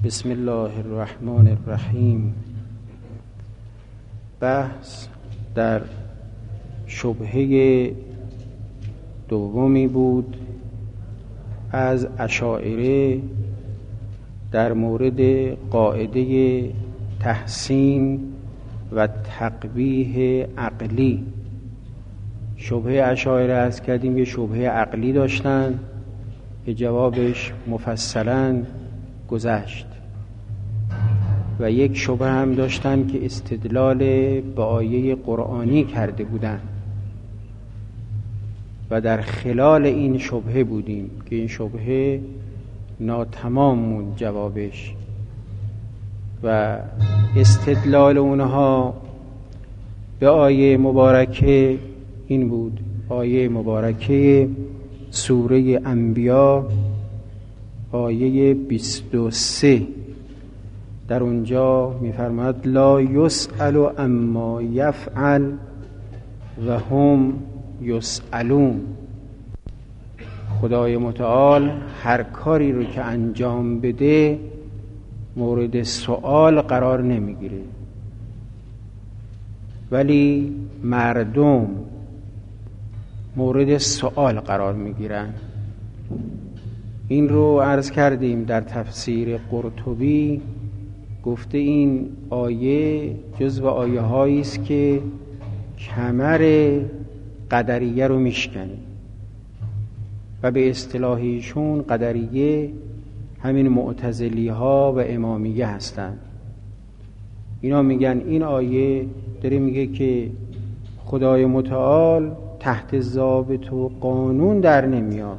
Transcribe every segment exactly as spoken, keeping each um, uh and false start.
بسم الله الرحمن الرحیم. بحث در شبهه دومی بود از اشاعره در مورد قاعده تحسین و تقبیح عقلی. شبهه اشاعره از کردیم یه شبهه عقلی داشتن که جوابش مفصلاً گذشت و یک شبهه هم داشتن که استدلال به آیه قرآنی کرده بودن و در خلال این شبهه بودیم که این شبهه ناتمام موند جوابش و استدلال اونها به آیه مبارکه این بود. آیه مبارکه سوره انبیا آیه بیست و سه در اونجا می‌فرماید لا یسأل عما یفعل و هم یسألون. خدای متعال هر کاری رو که انجام بده مورد سؤال قرار نمیگیره، ولی مردم مورد سؤال قرار میگیرن. این رو عرض کردیم در تفسیر قرطبی، گفته این آیه جزو آیه هایی است که کمر قدریه رو میشکنه و به اصطلاح ایشون قدریه همین معتزلی ها و امامیه هستند. اینا میگن این آیه داره میگه که خدای متعال تحت ضابط و قانون در نمیاد،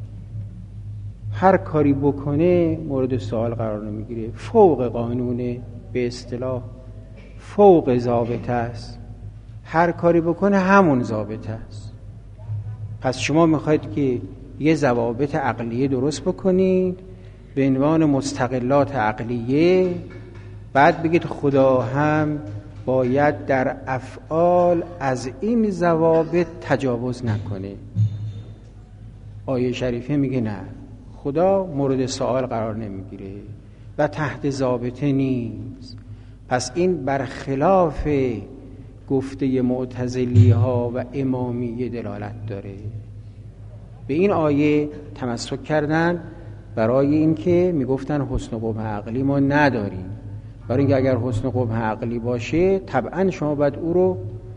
هر کاری بکنه مورد سوال قرار نمیگیره، فوق قانونه، به اصطلاح فوق ضابطه است، هر کاری بکنه همون ضابطه است. پس شما میخواید که یه ضوابط عقلیه درست بکنید به عنوان مستقلات عقلیه، بعد بگید خدا هم باید در افعال از این ضوابط تجاوز نکنه. آیه شریفه میگه نه، خدا مورد سوال قرار نمیگیره و تحت ضابطه نیست. پس این برخلاف گفته معتزلی ها و امامیه دلالت داره. به این آیه تمسک کردن برای اینکه میگفتن حسن قبح عقلی ما نداریم، برای اینکه اگر حسن قبح عقلی باشه طبعا شما باید او رو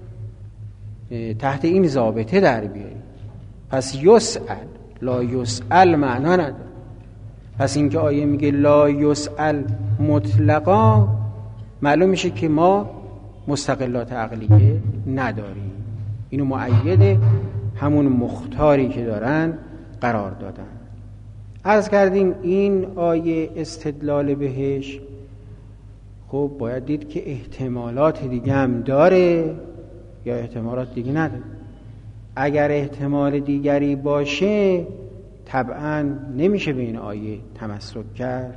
تحت این ضابطه در بیارید. پس یسأل لا یسأل معنا نداره. پس اینکه آیه میگه لا یسأل مطلقا، معلوم میشه که ما مستقلات عقلیه نداریم. اینو مؤید همون مختاری که دارن قرار دادن. عرض کردیم این آیه استدلال بهش خب باید دید که احتمالات دیگه هم داره یا احتمالات دیگه نداره. اگر احتمال دیگری باشه طبعا نمیشه به این آیه تمسک کرد.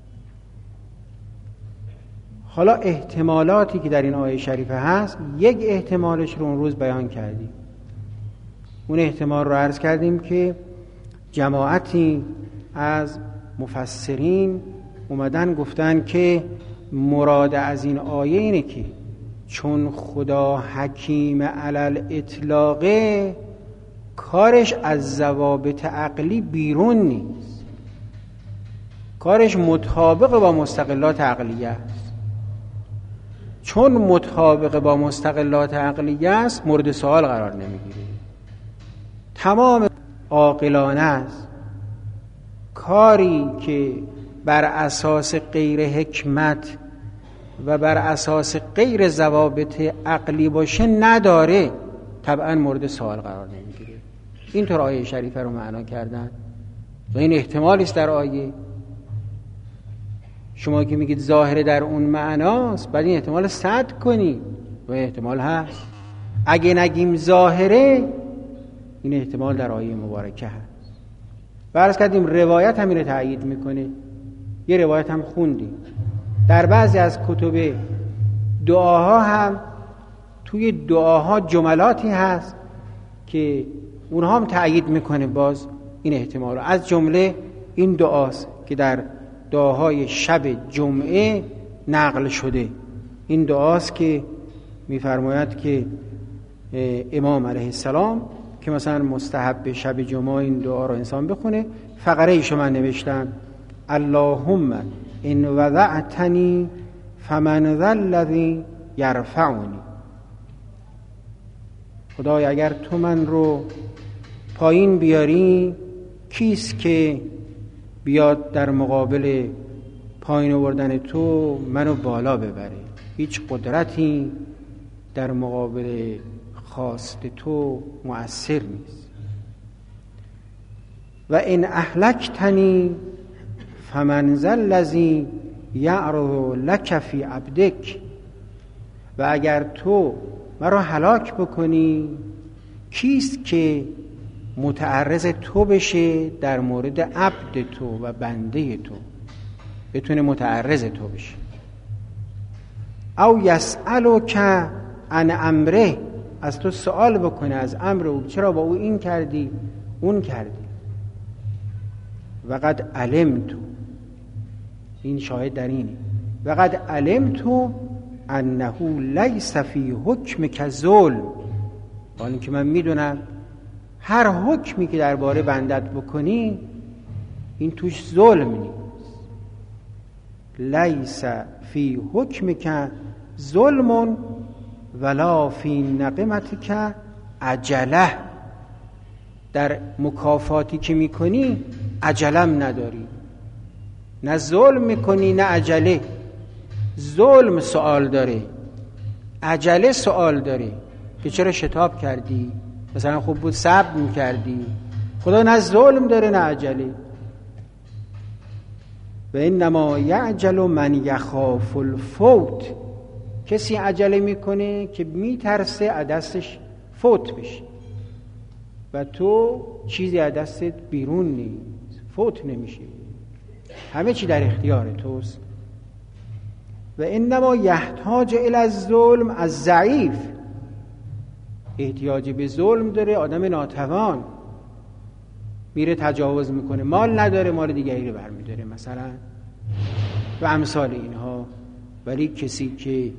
حالا احتمالاتی که در این آیه شریفه هست، یک احتمالش رو اون روز بیان کردیم. اون احتمال رو عرض کردیم که جماعتی از مفسرین اومدن گفتن که مراد از این آیه اینه که چون خدا حکیم علل اطلاقه، کارش از ضوابط عقلی بیرون نیست، کارش مطابق با مستقلات عقلیه است. چون مطابق با مستقلات عقلیه است مورد سوال قرار نمیگیره. تمام عاقلانه است. کاری که بر اساس غیر حکمت و بر اساس غیر ضوابط عقلی باشه نداره، طبعا مورد سوال قرار نمیگیره. اینطور آیه شریفه رو معنا کردن و این احتمالی است در آیه. شما که میگید ظاهر در اون معناست، بعد این احتمال صد کنید و احتمال هست. اگه نگیم ظاهره، این احتمال در آیه مبارکه هست. و عرض کردیم روایت هم اینو تأیید میکنه. یه روایت هم خوندیم در بعضی از کتب دعاها هم، توی دعاها جملاتی هست که اونها هم تأیید میکنه باز این احتمال رو. از جمله این دعاست که در دعاهای شب جمعه نقل شده. این دعاست که میفرماید که امام علیه السلام که مثلا مستحب شب جمعه این دعا رو انسان بخونه. فقره ایشو من نوشتم: اللهم ان وضعتنی فمن ذا الذی یرفعنی. خدای اگر تو من رو پایین بیاری، کیست که بیاد در مقابل پایین آوردن تو منو بالا ببره؟ هیچ قدرتی در مقابل خواست تو مؤثر نیست. و ان اهلکتنی فمن ذا الذی یعرض لک فی عبدک. و اگر تو مرا هلاک بکنی، کیست که متعرض تو بشه در مورد عبد تو و بنده تو، بتونه متعرض تو بشه؟ او یسألک عن امره، از تو سوال بکنه از امر او، چرا با او این کردی اون کردی. وقد علمت، این شاهد در اینه، وقد علمت انه لیس فی حکمک ظلم. حالا اینکه من میدونم هر حکمی که درباره بندت بکنی این توش ظلم نیست. لیس فی حکمک ظلم ولا فی نقمتک عجله. در مکافاتی که میکنی عجلم نداری، نه ظلم میکنی نه عجله. ظلم سوال داره، عجله سوال داره که چرا شتاب کردی، مثلا خوب بود صبر میکردی. خدا نه ظلم داره نه عجله. و انما یعجل من یخاف الفوت. کسی عجله میکنه که میترسه از دستش فوت بشه، و تو چیزی از دستت بیرون نیست، فوت نمیشه، همه چی در اختیار توست. و انما یحتاج الی الظلم الضعیف. احتیاج به ظلم داره آدم ناتوان، میره تجاوز میکنه، مال نداره مال دیگری رو برمیداره مثلا و امثال اینها. ولی کسی که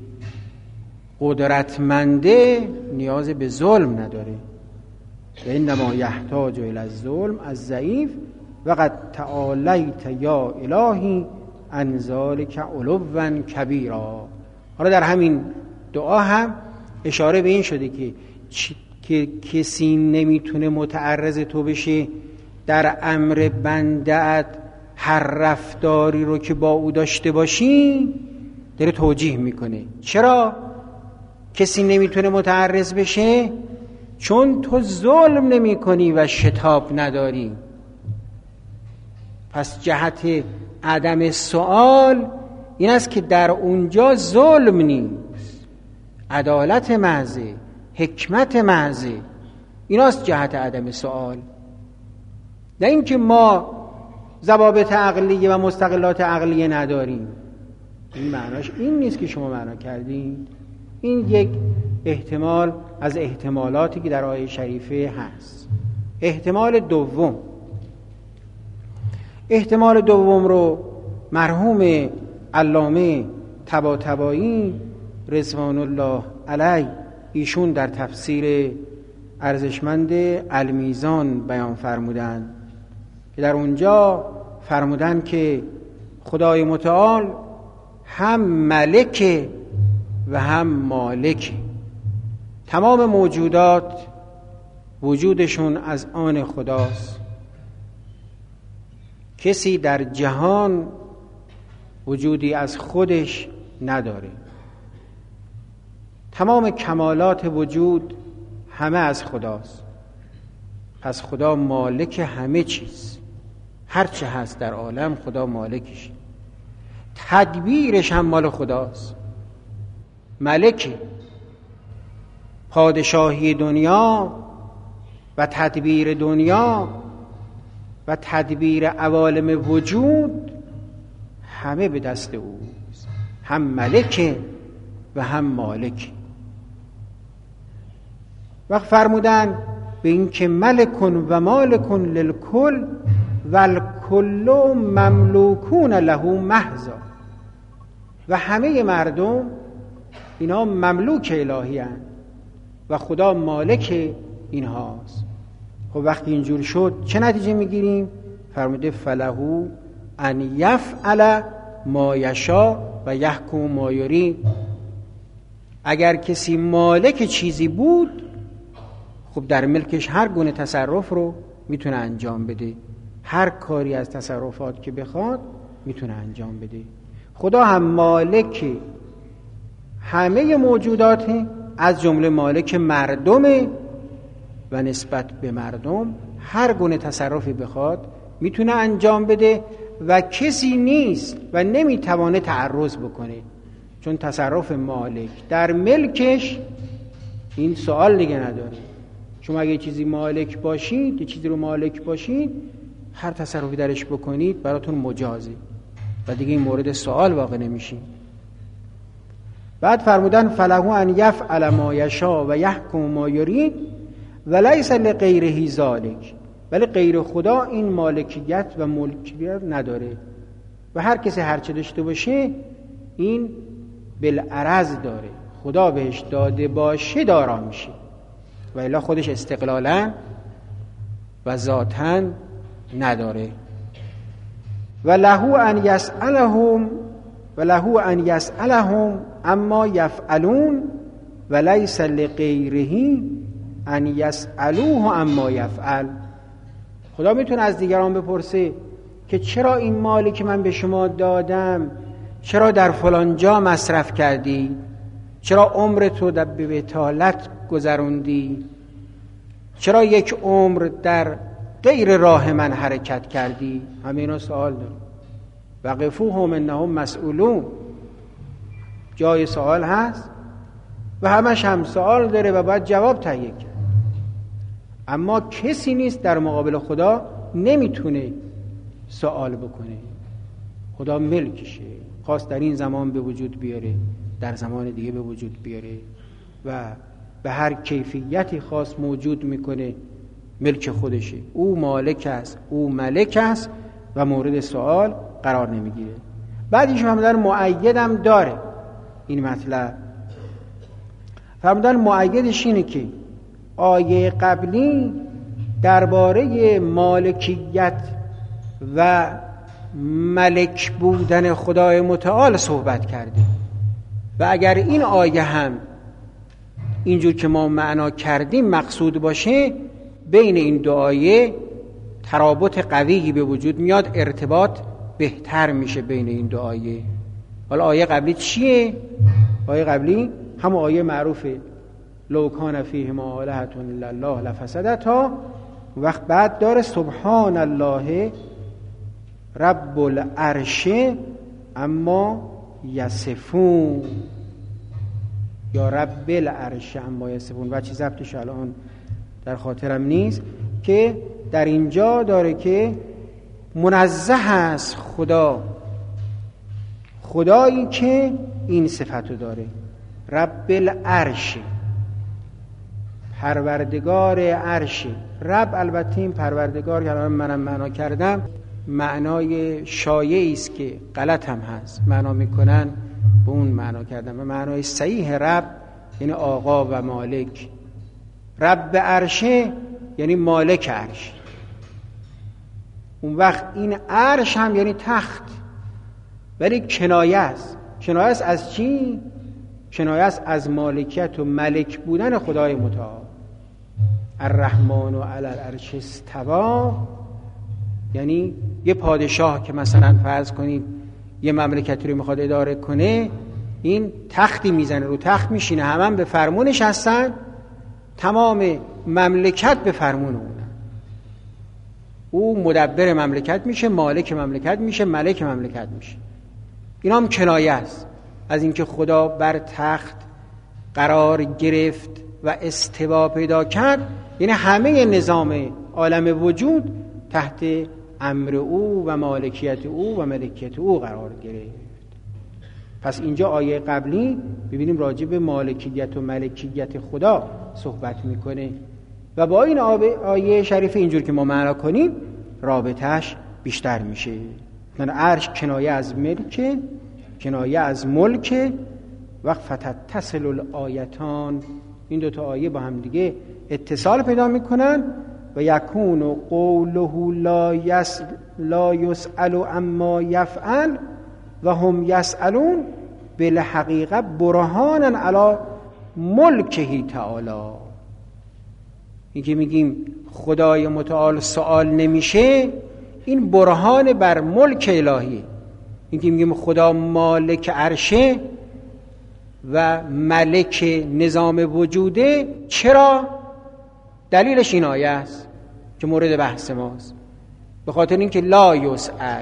قدرتمنده نیاز به ظلم نداره. و انما یحتاج الی الظلم الضعیف وقد تعالیت یا الهی عن ذلک علوا کبیرا. حالا در همین دعا هم اشاره به این شده که که کسی نمیتونه متعرض تو بشه در امر بنده‌ات، هر رفتاری رو که با او داشته باشی داره توجیه میکنه. چرا کسی نمیتونه متعرض بشه؟ چون تو ظلم نمی کنی و شتاب نداری. پس جهت عدم سؤال این است که در اونجا ظلم نیست، عدالت محضه، حکمت محضه. ایناست جهت عدم سؤال. نه اینکه ما ضوابط عقلیه و مستقلات عقلیه نداریم. این معناش این نیست که شما معنا کردین. این یک احتمال از احتمالاتی که در آیه شریفه هست. احتمال دوم احتمال دوم رو مرحوم علامه طباطبایی رضوان الله علیه ایشون در تفسیر ارزشمند المیزان بیان فرمودند که در اونجا فرمودند که خدای متعال هم ملک و هم مالک. تمام موجودات وجودشون از آن خداست. کسی در جهان وجودی از خودش نداره. تمام کمالات وجود همه از خداست. پس خدا مالک همه چیز، هر چه هست در عالم خدا مالکش. تدبیرش هم مال خداست. ملک پادشاهی دنیا و تدبیر دنیا و تدبیر عوالم وجود همه به دست اوست. هم ملک و هم مالک. وقت فرمودن به این که ملکن و مالکن للکل والکل مملوکون له محضا، و همه مردم اینا مملوک الهی هستند و خدا مالک اینهاست. خب وقتی اینجور شد چه نتیجه میگیریم؟ فرموده فلهو ان یفعل ما یشاء و یحکم ما یرید. اگر کسی مالک چیزی بود، خب در ملکش هر گونه تصرف رو میتونه انجام بده، هر کاری از تصرفات که بخواد میتونه انجام بده. خدا هم مالک همه موجوداته، از جمله مالک مردمه و نسبت به مردم هر گونه تصرفی بخواد میتونه انجام بده و کسی نیست و نمیتوانه تعرض بکنه، چون تصرف مالک در ملکش این سوال دیگه نداره. شما اگه چیزی مالک باشید، یه چیزی رو مالک باشید، هر تصرفی درش بکنید براتون مجازه و دیگه این مورد سوال واقع نمیشین. بعد فرمودن فله ان یفعل ما یشاء و یحکم ما یرید و لیس لغیره ذلک، ولی غیر خدا این مالکیت و ملکیت نداره و هر کسی هر چه داشته باشه این بالعرض داره، خدا بهش داده باشه دارا میشه و الا خودش استقلالا و ذاتاً نداره. و له ان یسألهم و له ان یسألهم اما یفعلون و لیس لغیره ان یسألوه اما یفعل. خدا میتونه از دیگران بپرسه که چرا این مالی که من به شما دادم چرا در فلان جا مصرف کردی، چرا عمرتو در بطالت گذروندی، چرا یک عمر در غیر راه من حرکت کردی. همه اینا سوال داره. وقفوهم انهم مسئولون، جای سوال هست و همش هم سوال داره و باید جواب تهیه کرد. اما کسی نیست در مقابل خدا نمیتونه سوال بکنه. خدا ملکشه، خواست در این زمان به وجود بیاره، در زمان دیگه به وجود بیاره و به هر کیفیتی خاص موجود میکنه، ملک خودشه. او مالک است، او ملک است و مورد سوال قرار نمیگیره. بعد ایشون هم در مؤیدم داره این مطلب. فرمودن مؤیدش اینه که آیه قبلی درباره مالکیت و ملک بودن خدای متعال صحبت کرده و اگر این آیه هم اینجور که ما معنا کردیم مقصود باشه، بین این دو آیه ترابط قویی به وجود میاد، ارتباط بهتر میشه بین این دو آیه. حالا آیه قبلی چیه؟ آیه قبلی هم آیه معروفه لو کان فیهما آلهة الا الله لفسدتا. وقت بعد داره سبحان الله رب العرش اما یصفون یا رب العرش اما یصفون. و چی ضبطش الان در خاطرم نیست، که در اینجا داره که منزه است خدا، خدایی که این صفتو داره، رب العرش، پروردگار عرش. رب البته این پروردگار که الان منم معنا کردم معنای شایعی است که غلط هم هست، معنا میکنن به اون معنا کردم و معنای صحیح رب یعنی آقا و مالک. رب عرشه یعنی مالک عرش. اون وقت این عرش هم یعنی تخت، ولی کنایه است. کنایه است از چی؟ کنایه است از مالکیت و ملک بودن خدای متعال. الرحمن علی العرش استوی، یعنی یه پادشاه که مثلا فرض کنید یه مملکتی رو میخواد اداره کنه، این تختی میزنه، رو تخت میشینه، همه هم به فرمونش هستن، تمام مملکت به فرمون اونه. او مدبر مملکت میشه، مالک مملکت میشه، ملک مملکت میشه. این هم کنایه است از اینکه خدا بر تخت قرار گرفت و استوا پیدا کرد، یعنی همه نظام عالم وجود تحت امر او و مالکیت او و ملکیت او قرار گرفت. پس اینجا آیه قبلی ببینیم راجع به مالکیت و ملکیت خدا صحبت میکنه و با این آیه شریف اینجور که ما معنا کنیم رابطهش بیشتر میشه. من عرش کنایه از ملک، کنایه از ملک، وقت فتتصل الآیتان، این دو تا آیه با هم دیگه اتصال پیدا میکنن و یکون قوله لا یس لا یسأل عما یفعل و هم یسألون بالحقیقه برهانا علی ملکه تعالی. این که میگیم خدای متعال سوال نمیشه، این برهان بر ملک الهیه. این که میگیم خدا مالک عرشه و ملک نظام وجوده، چرا؟ دلیلش این آیه است که مورد بحث ماست، به خاطر اینکه لا یسأل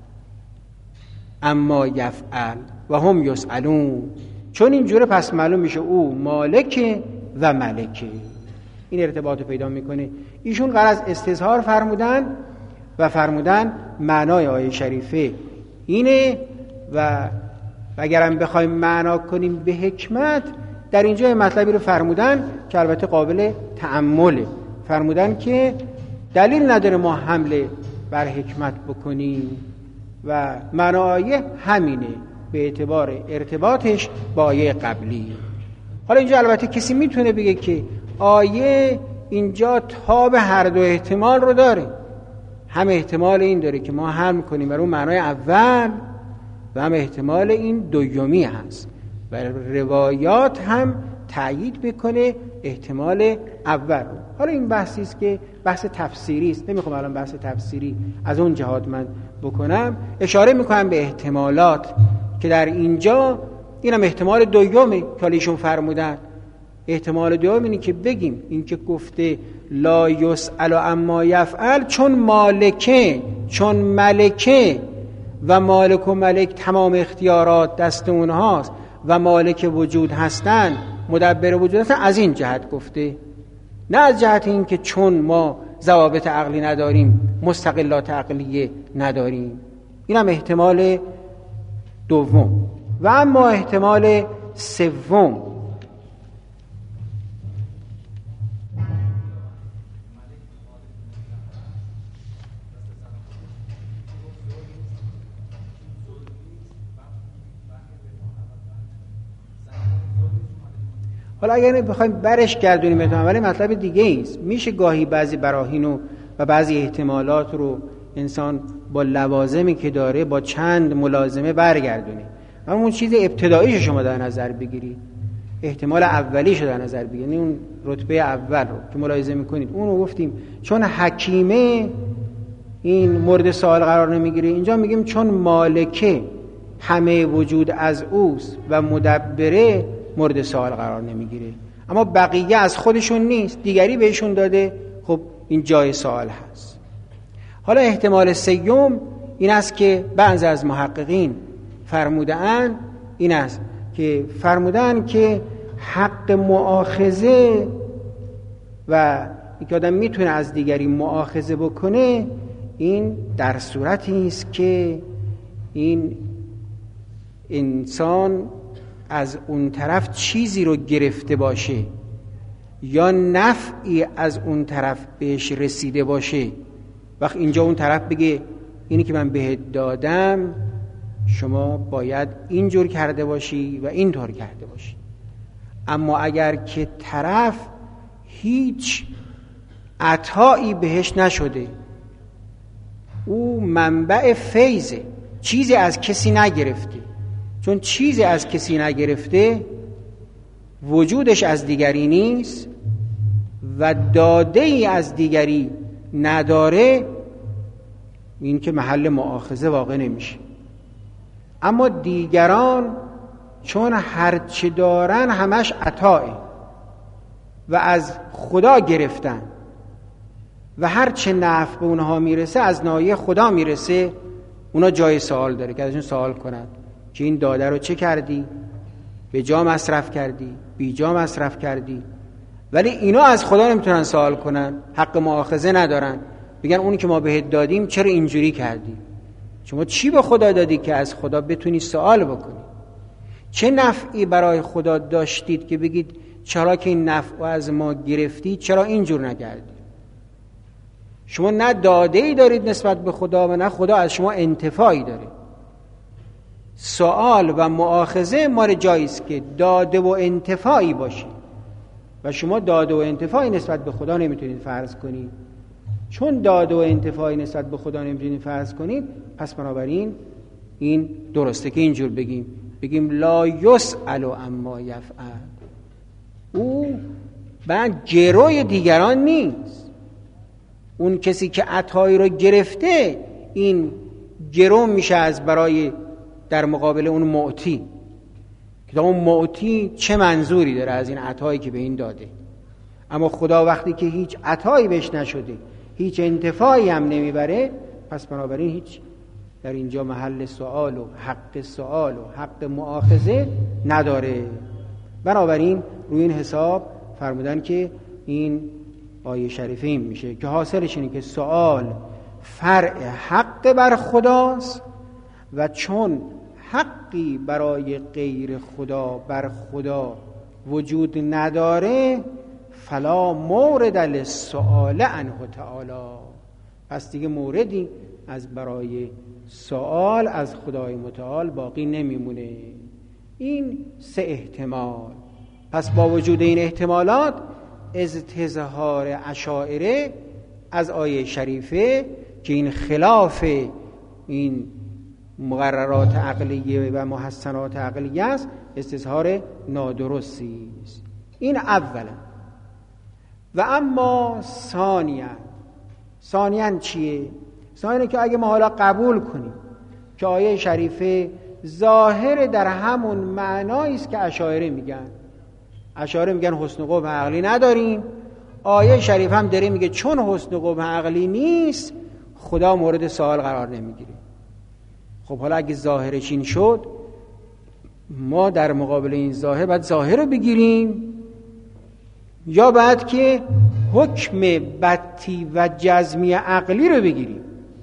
اما یفعل و هم یسألون. چون اینجوره پس معلوم میشه او مالک و ملکه. این ارتباط پیدا میکنه. ایشون غرض استظهار فرمودن و فرمودن معنای آیه شریفه اینه و اگرم بخوایم معنا کنیم به حکمت، در اینجا مطلبی رو فرمودن که البته قابل تأمله. فرمودن که دلیل نداره ما حمله بر حکمت بکنیم و معنای همینه به اعتبار ارتباطش با آیه قبلی. حالا اینجا البته کسی میتونه بگه که آیه اینجا تاب هر دو احتمال رو داره. هم احتمال این داره که ما حمل کنیم بر اون معنای اول و هم احتمال این دومی هست و روایات هم تأیید بکنه احتمال اول رو. حالا این بحثی است که بحث تفسیری است، نمیخوام الان بحث تفسیری از اون جهات من بکنم. اشاره میکنم به احتمالات که در اینجا اینم احتمال دومه که ایشون فرمودن. احتمال دوم اینه که بگیم این که گفته لا یسأل اما یفعل، چون مالکه چون ملکه و مالک و ملک تمام اختیارات دست اونهاست و مالک وجود هستن، مدبر وجود هستن، از این جهت گفته، نه از جهت این که چون ما ضوابط عقلی نداریم، مستقلات عقلیه نداریم. این هم احتمال دوم. و اما احتمال سوم، حالا اگر بخوایم برش گردونیم ولی مطلب دیگه ایست. میشه گاهی بعضی براهین و بعضی احتمالات رو انسان با لوازمی که داره با چند ملازمه برگردونه. اما اون چیز ابتداییش شما در نظر بگیرید، احتمال اولیش رو در نظر بگیرید، اون رتبه اول رو که ملاحظه میکنید اون رو گفتیم چون حکیمه این مورد سوال قرار نمیگیره. اینجا میگیم چون مالکه همه وجود از اوست و مدبره مورد سوال قرار نمیگیره. اما بقیه از خودشون نیست، دیگری بهشون داده، خب این جای سوال هست. حالا احتمال سیوم این است که بعضی از محققین فرمودن این است که فرمودن که حق مؤاخذه و اینکه آدم میتونه از دیگری مؤاخذه بکنه، این در صورتی است که این انسان از اون طرف چیزی رو گرفته باشه یا نفعی از اون طرف بهش رسیده باشه. وقت اینجا اون طرف بگه اینی که من بهت دادم شما باید اینجور کرده باشی و اینطور کرده باشی. اما اگر که طرف هیچ عطایی بهش نشده، او منبع فیضه، چیزی از کسی نگرفته، چون چیزی از کسی نگرفته وجودش از دیگری نیست و داده ای از دیگری نداره، این که محل مؤاخذه واقع نمیشه. اما دیگران چون هرچه دارن همش عطاه و از خدا گرفتن و هرچه نفع به اونها میرسه از ناحیه خدا میرسه، اونا جای سوال داره که ازشون سوال کنن که این داده رو چه کردی؟ به جا مصرف کردی؟ بی جا مصرف کردی؟ ولی اینا از خدا نمیتونن سوال کنن، حق مؤاخذه ندارن، بگن اونی که ما بهت دادیم چرا اینجوری کردی؟ شما چی به خدا دادی که از خدا بتونی سوال بکنی؟ چه نفعی برای خدا داشتید که بگید چرا که این نفع از ما گرفتی چرا اینجور نکردی؟ شما نه داده‌ای دارید نسبت به خدا و نه خدا از شما انتفاعی داره. سوال و مؤاخذه مال جایی است که داده و انتفاعی باشه و شما داده و انتفاعی نسبت به خدا نمیتونید فرض کنید. چون داده و انتفاعی نسبت به خدا نمیتونید فرض کنید، پس بنابراین این درسته که اینجور بگیم بگیم لا یسأل عما یفعل. او بعد گروی دیگران نیست. اون کسی که عطایی رو گرفته این گرو میشه از برای در مقابل اون معطی که اون معطی چه منظوری داره از این عطایی که به این داده. اما خدا وقتی که هیچ عطایی بهش نشده، هیچ انتفاعی هم نمیبره، پس بنابراین هیچ در اینجا محل سوال و حق سوال و حق مؤاخذه نداره. بنابراین روی این حساب فرمودن که این آیه شریفه این میشه که حاصلش اینه که سوال فرع حق بر خداست و چون حقی برای غیر خدا بر خدا وجود نداره فلا مورد للسؤال عنه تعالی، پس دیگه موردی از برای سوال از خدای متعال باقی نمیمونه. این سه احتمال. پس با وجود این احتمالات استظهار اشاعره از آیه شریفه که این خلاف این مقررات عقلیه و محسنات عقلیه است استظهار نادرستی است. این اولا. و اما ثانیا، ثانیا چیه؟ ثانیا که اگه ما حالا قبول کنیم که آیه شریفه ظاهر در همون معنایی است که اشاعره میگن، اشاعره میگن حسن قبح عقلی نداریم، آیه شریف هم داره میگه چون حسن قبح عقلی نیست خدا مورد سوال قرار نمیگیره. خب حالا اگه ظاهرش این شد، ما در مقابل این ظاهر باید ظاهر رو بگیریم یا باید که حکم بطی و جزمی عقلی رو بگیریم؟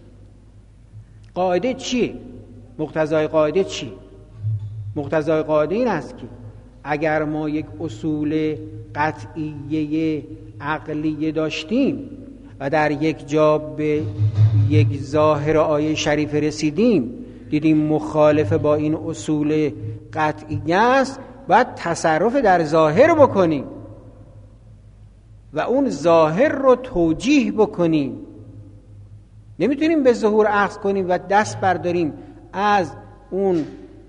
قاعده چیه؟ مقتضای قاعده چیه؟ مقتضای قاعده این است که اگر ما یک اصول قطعیه عقلیه داشتیم و در یک جا به یک ظاهر آیه شریف رسیدیم دیدیم مخالف با این اصول قطعیه است، باید تصرف در ظاهر بکنیم و اون ظاهر رو توجیه بکنیم. نمیتونیم به ظهور اخذ کنیم و دست برداریم از اون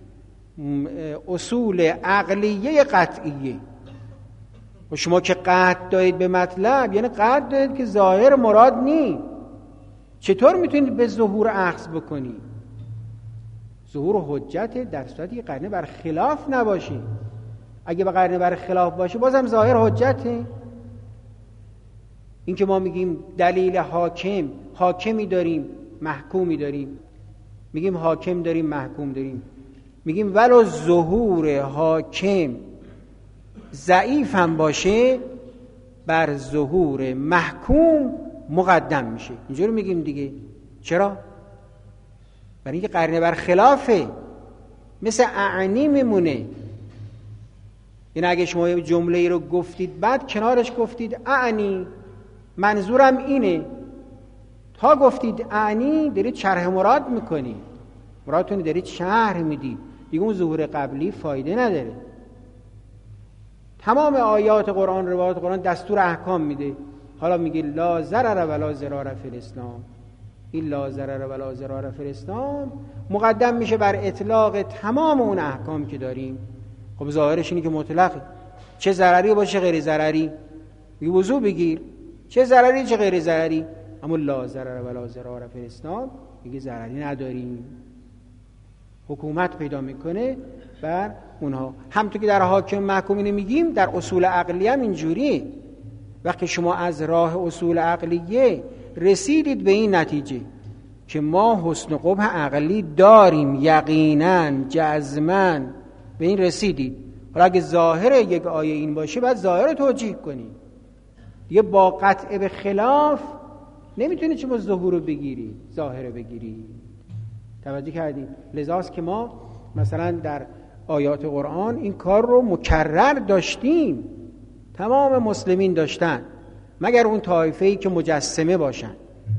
اصول عقلیه قطعیه. و شما که قطع دارید به مطلب یعنی قطع دارید که ظاهر مراد نی، چطور میتونید به ظهور اخذ بکنید؟ ظهور حجت در صورتی که قرینه بر خلاف نباشه. اگه به قرینه بر خلاف باشه بازم ظاهر حجته. این که ما میگیم دلیل حاکم، حاکمی داریم محکومی داریم، میگیم حاکم داریم محکوم داریم، میگیم ولو ظهور حاکم ضعیف هم باشه بر ظهور محکوم مقدم میشه. اینجوری میگیم دیگه. چرا؟ برای اینکه قرینه بر خلافه، مثل اعنی میمونه. یعنی اگه شما یه جمله ای رو گفتید بعد کنارش گفتید اعنی، منظورم اینه، تا گفتید اعنی دارید شرح مراد میکنید، مرادتون دارید شرح میدید، دیگه اون ظهور قبلی فایده نداره. تمام آیات قرآن، روایات قرآن دستور احکام میده. حالا میگه لا ضرر ولا ضرار فی الاسلام، این لا ضرر ولا ضرار فی الاسلام مقدم میشه بر اطلاق تمام اون احکام که داریم. خب ظاهرش اینه که مطلقه، چه ضرری باشه غیر ضرری، میگه وضو بگیر، چه ضرری چه غیر ضرری. اما لا ضرر ولا ضرار فی الاسلام میگه ضرری نداریم، حکومت پیدا میکنه بر اونها. همونطور که در حاکم محکومین میگیم در اصول عقلیه هم اینجوریه. وقتی شما از راه اصول عقلیه رسیدید به این نتیجه که ما حسن قبح عقلی داریم یقینا جزما به این رسیدید، حالا اگه ظاهر یک آیه این باشه بعد ظاهر رو توجیه کنید دیگه. با قطع به خلاف نمیتونید شما ظهور رو بگیرید، ظاهر رو بگیرید. توجه کردید؟ لذاست که ما مثلا در آیات قرآن این کار رو مکرر داشتیم، تمام مسلمین داشتن مگر اون طایفه‌ای که مجسمه باشن.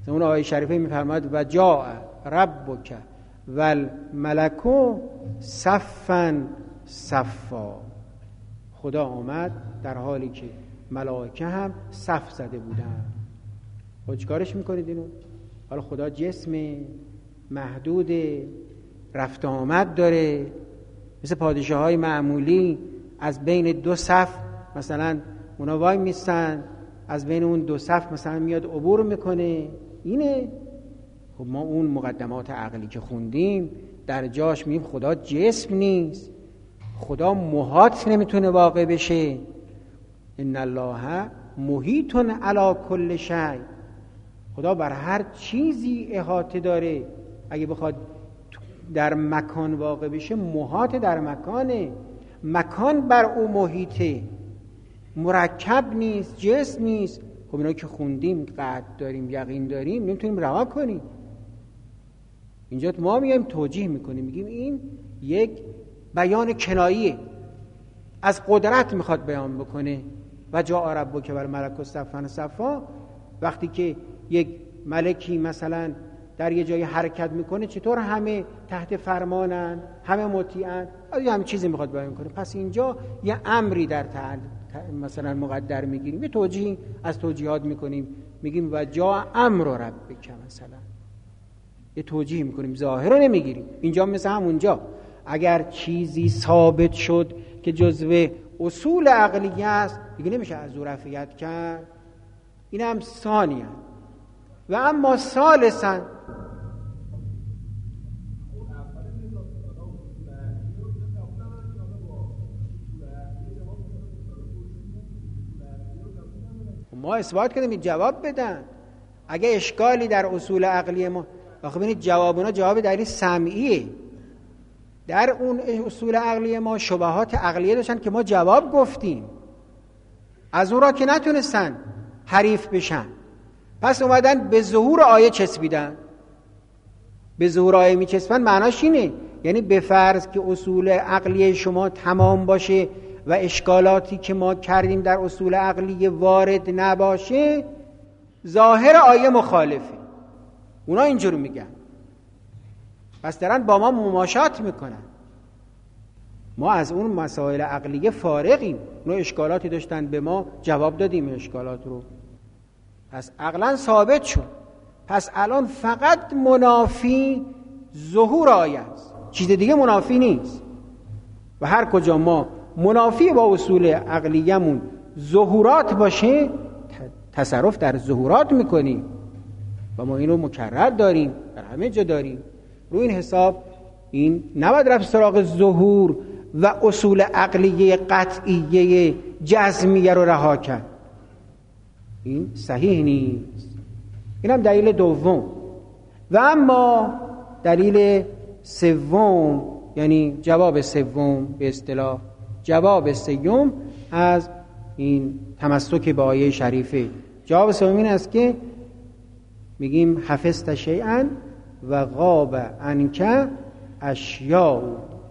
اون آیه شریفه میفرماید و جاء ربک والملک صفا صفا. خدا آمد در حالی که ملائکه هم صف زده بودن. خب چیکارش میکنید اینو؟ حالا خدا جسم محدود رفت آمد داره، مثل پادشاه های معمولی از بین دو صف مثلا اونا وای میستن، از بین اون دو صف مثلا میاد عبور میکنه. اینه خب ما اون مقدمات عقلی که خوندیم در جاش میگیم خدا جسم نیست، خدا محاط نمیتونه واقع بشه. ان الله محیط علی کل شیء. خدا بر هر چیزی احاطه داره. اگه بخواد در مکان واقع بشه محاط در مکانه، مکان بر او محیطه، مرکب نیست، جسم نیست. خب اینا که خوندیم قطع داریم، یقین داریم، نمیتونیم رها کنیم. اینجا ما میایم توجیه میکنیم، میگیم این یک بیان کناییه، از قدرت میخواد بیان بکنه. و جاء ربک والملک صفا صفا. وقتی که یک ملکی مثلا در یه جایی حرکت میکنه، چطور همه تحت فرمانن، همه مطیعن؟ آیا همه چیزی میخواد بیان کنه. پس اینجا یه امری در تعال مثلا مقدر میگیریم، یه توجیه از توجیهات میکنیم، میگیم و جاء امر ربک، مثلا یه توجیه میکنیم، ظاهر رو نمیگیریم. اینجا مثل همونجا اگر چیزی ثابت شد که جزو اصول عقلیه است، دیگه نمیشه از او رفعیت کرد. این هم ثانیه. و اما ثالثا ما اثبات کردیم جواب بدن. اگه اشکالی در اصول عقلی ما، آخه ببینید جوابونا جواب دلیل سمعیه. در اون اصول عقلی ما شبهات عقلیه داشتن که ما جواب گفتیم، از اون را که نتونستن حریف بشن، پس اومدن به ظهور آیه چسبیدن. به ظهور آیه میچسبن معناش اینه، یعنی به فرض که اصول عقلی شما تمام باشه و اشکالاتی که ما کردیم در اصول عقلی وارد نباشه، ظاهر آیه مخالفه. اونا اینجور میگن، پس دارن با ما مماشات میکنن. ما از اون مسائل عقلیه فارغیم. اونا اشکالاتی داشتن، به ما جواب دادیم اشکالات رو، پس عقلا ثابت شد. پس الان فقط منافی ظهور آیه است، چیز دیگه منافی نیست. و هر کجا ما منافی با اصول عقلیمون ظهورات باشه، تصرف در ظهورات میکنیم و ما اینو مکرر داریم، در همه جا داریم. رو این حساب این نباید رفت سراغ ظهور و اصول عقلیه قطعیه جزمیه رو رها کرد. این صحیح نیست. این هم دلیل دوم. و اما دلیل سوم، یعنی جواب سوم، به اصطلاح جواب سوم از این تمسک به آیه شریفه، جواب سوم این است که میگیم حفظت شیئا و غاب عنک اشیاء.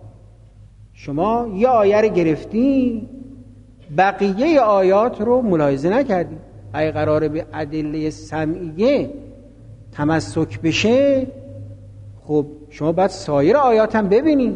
شما یه آیه رو گرفتی، بقیه آیات رو ملاحظه نکردی. اگه قراره به ادله سمعیه تمسک بشه، خب شما باید سایر آیات هم ببینی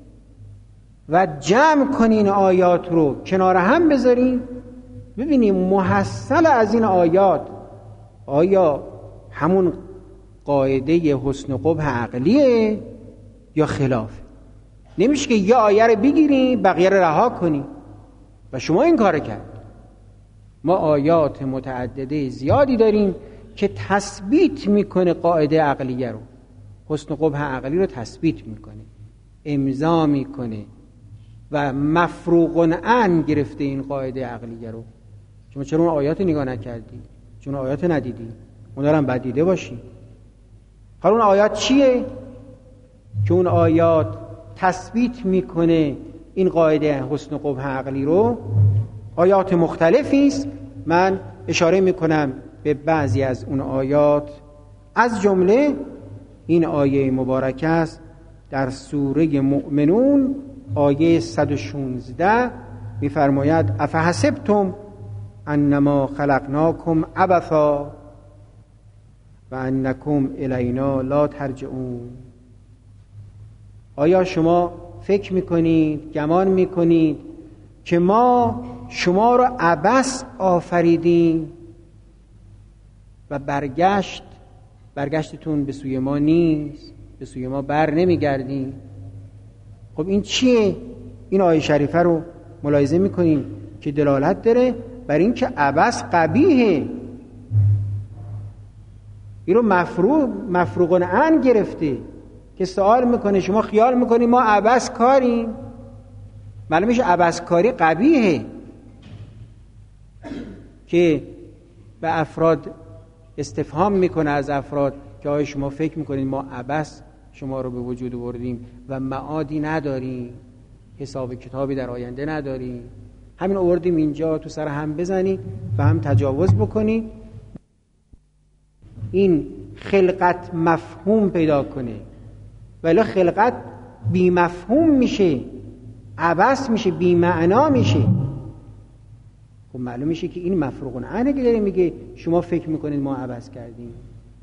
و جمع کنین آیات رو کنار هم بذارین، ببینیم محصل از این آیات آیا همون قاعده حسن قبح عقلیه یا خلاف. نمیشه که یه آیه رو بگیری بقیه رو رها کنی و شما این کار کرد. ما آیات متعدده زیادی داریم که تثبیت میکنه قاعده عقلیه رو، حسن قبح عقلی رو تثبیت میکنه، امضا میکنه و مفروغ عن گرفته این قاعده عقلیه رو. شما چرا اون آیات نگاه نکردی؟ چون آیات ندیدی، اون دارم بد دیده باشی. حالا اون آیات چیه که اون آیات تثبیت میکنه این قاعده حسن قبح عقلی رو؟ آیات مختلفی است. من اشاره میکنم به بعضی از اون آیات، از جمله این آیه مبارکه است در سوره مؤمنون، آیه صد و شانزده میفرماید افحسبتم انما خلقناکم عبثا و انکم الینا لا ترجعون. آیا شما فکر میکنید، گمان میکنید که ما شما رو عبث آفریدیم و برگشت برگشتتون به سوی ما نیست، به سوی ما بر نمیگردیم؟ خب این چیه؟ این آیه شریفه رو ملاحظه میکنیم که دلالت داره بر این که عبث قبیحه. این رو مفروغ مفروغ عن گرفته که سوال میکنه شما خیال میکنید ما عبث کاریم؟ معلومه میشه عبث کاری قبیحه که به افراد استفهام میکنه، از افراد که آیا شما فکر میکنید ما عبث شما رو به وجود آوردیم و معادی نداریم، حساب کتابی در آینده نداریم، همین آوردیم اینجا تو سر هم بزنی و هم تجاوز بکنی. این خلقت مفهوم پیدا کنه، ولی خلقت بی مفهوم میشه، عبث میشه، بی معنا میشه. خب معلوم میشه که این مفروغ عنه که داره میگه شما فکر میکنید ما عبث کردیم.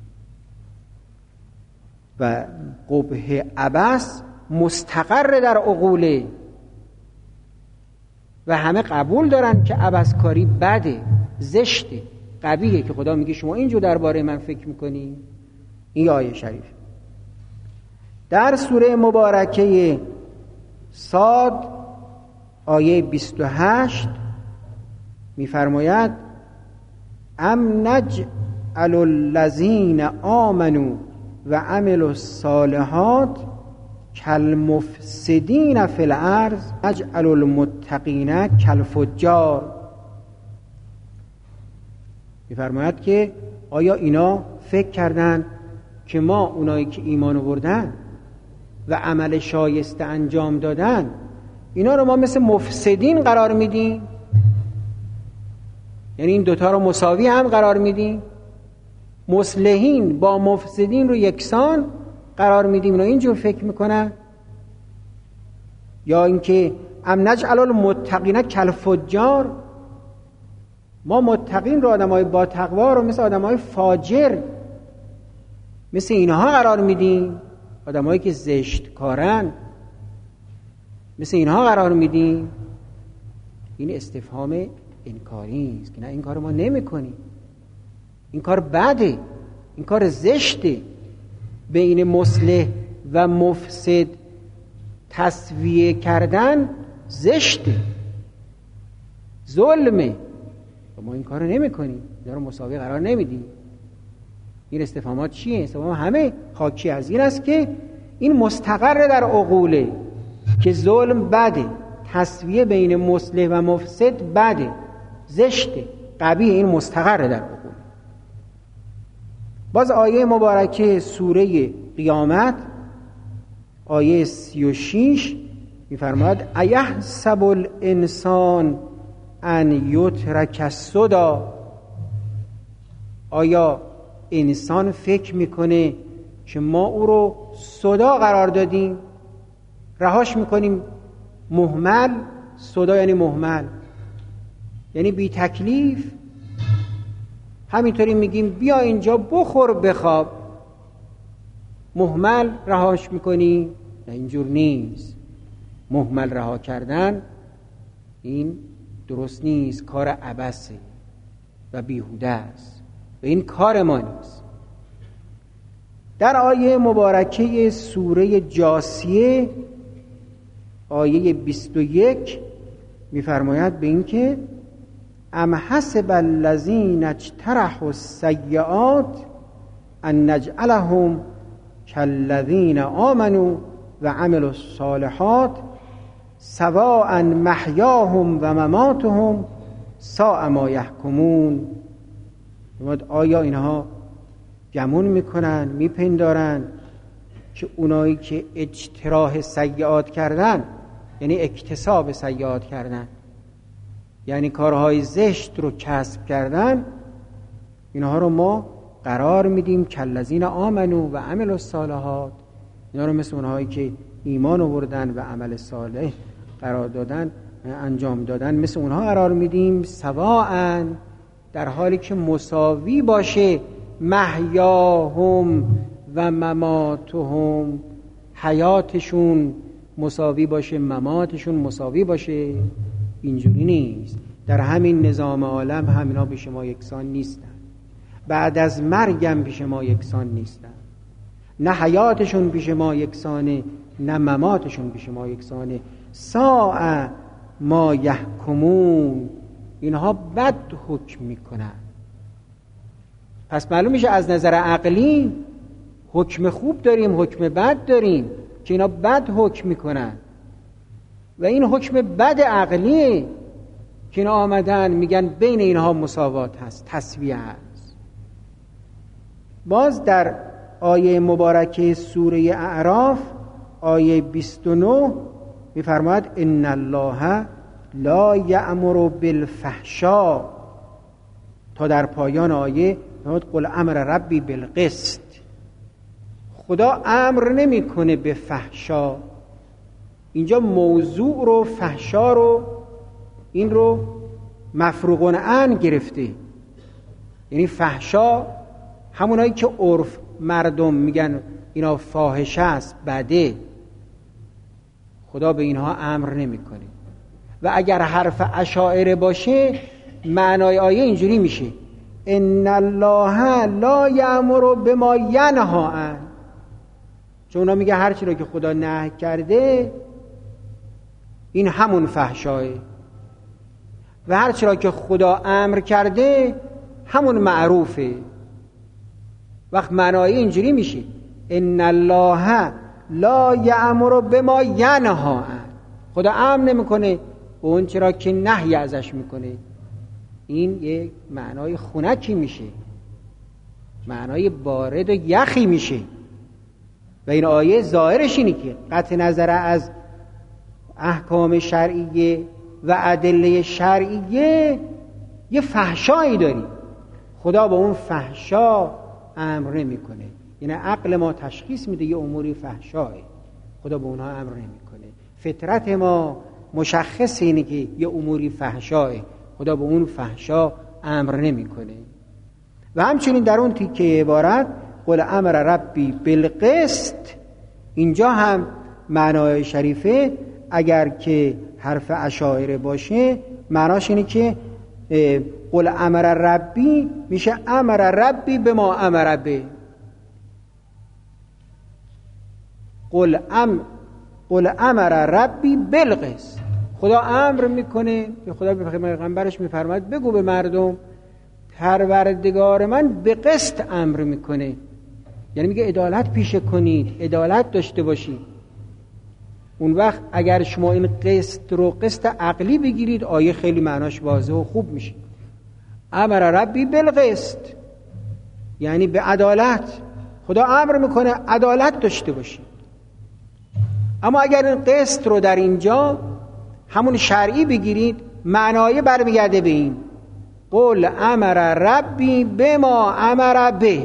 و قبح عبث مستقر در عقوله و همه قبول دارن که عبث کاری بده، زشته، قبیحه، که خدا میگه شما اینجور درباره من فکر میکنی. این آیه شریف در سوره مبارکه صاد آیه بیست و هشت میفرماید ام نجعل الذین آمنوا و عملوا الصالحات کالمفسدین فی الارض نجعل المتقین کالفجار. میفرماید که آیا اینا فکر کردن که ما اونایی که ایمان آوردن و عمل شایسته انجام دادن اینا رو ما مثل مفسدین قرار میدیم؟ یعنی این دوتا رو مساوی هم قرار میدیم؟ مصلحین با مفسدین رو یکسان قرار میدیم؟ اینا اینجور فکر میکنن؟ یا اینکه ام نجعل المتقین کالفجار، ما متقین رو، آدمای با تقوا رو مثل آدمای فاجر، مثل اینها قرار میدیم؟ آدمایی که زشت کارن مثل اینها قرار میدیم؟ این استفهام انکاری است که نه، این کار ما نمی کنیم، این کار بده، این کار زشته. بین مصلح و مفسد تسویه کردن زشته، ظلمه، و ما این کار رو نمی کنیم، اینا رو مساوی قرار نمیدیم. این استفهامات چیه؟ استفهام همه حاکی از این است که این مستقر در عقوله که ظلم بده، تسویه بین مصلح و مفسد بده، زشته، قبیح، این مستقر در عقوله. باز آیه مبارکه سوره قیامت آیه سی و شش میفرماید ایحسب الانسان ان یترک سدی. آیا انسان فکر میکنه که ما او رو سدا قرار دادیم، رهاش میکنیم مهمل؟ سدا یعنی مهمل، یعنی بی تکلیف. همینطوری میگیم بیا اینجا بخور بخواب، مهمل رهاش میکنی؟ نه، اینجور نیست. مهمل رها کردن این درست نیست، کار عبثه و بیهوده است و این کار ما نیست. در آیه مبارکه سوره جاثیه آیه بیست و یک میفرماید به این که ام حسب الذین اجترحوا السیئات ان نجعلهم کالذین آمنوا و عملوا الصالحات سواء محیاهم و مماتهم ساء ما یحکمون. آیا اینها گمون میکنن، میپندارن که اونایی که اجتراح سیئات کردن، یعنی اکتساب سیئات کردن، یعنی کارهای زشت رو کسب کردن، اینها رو ما قرار میدیم کالذین آمنوا و عملوا الصالحات، اینا رو مثل اونهایی که ایمان آوردن و عمل صالح قرار دادن، انجام دادن، مثل اونها قرار میدیم، سواء، در حالی که مساوی باشه محیاهم و مماتهم، حیاتشون مساوی باشه مماتشون مساوی باشه. اینجوری نیست. در همین نظام عالم همینا به شما یکسان نیستن، بعد از مرگم به شما یکسان نیستن. نه حیاتشون به شما یکسانه نه مماتشون به شما یکسانه. ساء ما یحکمون، اینها بد حکم میکنن. پس معلوم میشه از نظر عقلی حکم خوب داریم حکم بد داریم که اینا بد حکم میکنن و این حکم بد عقلیه که اینا آمدن میگن بین اینها مساوات هست، تسویه هست. باز در آیه مبارکه سوره اعراف آیه بیست و نه میفرماید ان الله لا یأمر بالفحشاء، تا در پایان آیه قل امر ربی بالقسط. خدا امر نمیکنه به فحشا. اینجا موضوع رو فحشا رو این رو مفروغون عن گرفته، یعنی فحشا همونایی که عرف مردم میگن اینا فاحشه است بده، خدا به اینها امر نمیکنه. و اگر حرف اشاعره باشه معنای آیه اینجوری میشه ان الله لا یأمر بما ینهی عنه، چون اونا میگه هر چی رو که خدا نهی کرده این همون فحشاه و هر چی رو که خدا امر کرده همون معروفه. وقت معنای اینجوری میشه ان الله لا یأمر بما ینهی عنه، خدا امر نمیکنه به اون چرا که نهی ازش میکنه. این یک معنای خنکی میشه، معنای بارد و یخی میشه. و این آیه ظاهرش اینه که قطع نظر از احکام شرعیه و ادله شرعیه یه فحشایی داری، خدا با اون فحشا امر نمیکنه. یعنی عقل ما تشخیص میده یه اموری فحشاه، خدا به اونها امر نمیکنه. فطرت ما مشخص اینه که یه اموری فحشاه، خدا به اون فحشا امر نمیکنه. و همچنین در اون تیکه عبارت قل امر ربی بالقسط، اینجا هم معنای شریفه اگر که حرف اشاعره باشه معناش اینه که قل امر ربی میشه امر ربی به ما امر به. قل ام قل امر ربی بالقسط، خدا امر میکنه، خدا به پیغمبرش میفرماید بگو به مردم پروردگار من به قسط امر میکنه، یعنی میگه عدالت پیشه کنید، عدالت داشته باشید. اون وقت اگر شما این قسط رو قسط عقلی بگیرید آیه خیلی معناش واضح و خوب میشه. امر ربی بالقسط یعنی به عدالت، خدا امر میکنه عدالت داشته باشید. اما اگر این قسط رو در اینجا همون شرعی بگیرید معنای برمیگرده به این قل امر ربی بما امر به.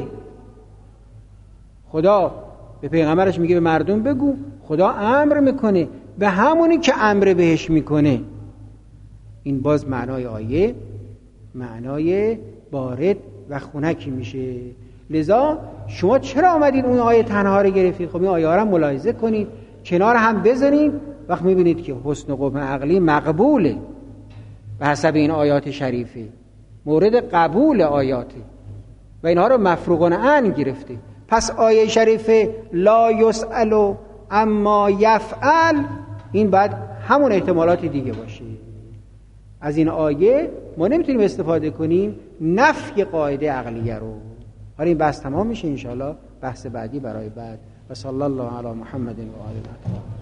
خدا به پیغمبرش میگه به مردم بگو خدا امر میکنه به همونی که امر بهش میکنه. این باز معنای آیه معنای بارد و خنکی میشه. لذا شما چرا آمدید اون آیه تنها رو گرفتید؟ خب این آیه ها رو ملاحظه کنید، کنار هم بزنید، وقت میبینید که حسن و قبح عقلی مقبوله به حسب این آیات شریفه، مورد قبول آیاته و اینها رو مفروغون عن گرفته. پس آیه شریفه لا یسأل اما یفعل این باید همون احتمالات دیگه باشه. از این آیه ما نمیتونیم استفاده کنیم نفی قاعده عقلیه رو. حالا این بحث تمام میشه انشاءالله، بحث بعدی برای بعد. و صلی الله علی محمد و آله.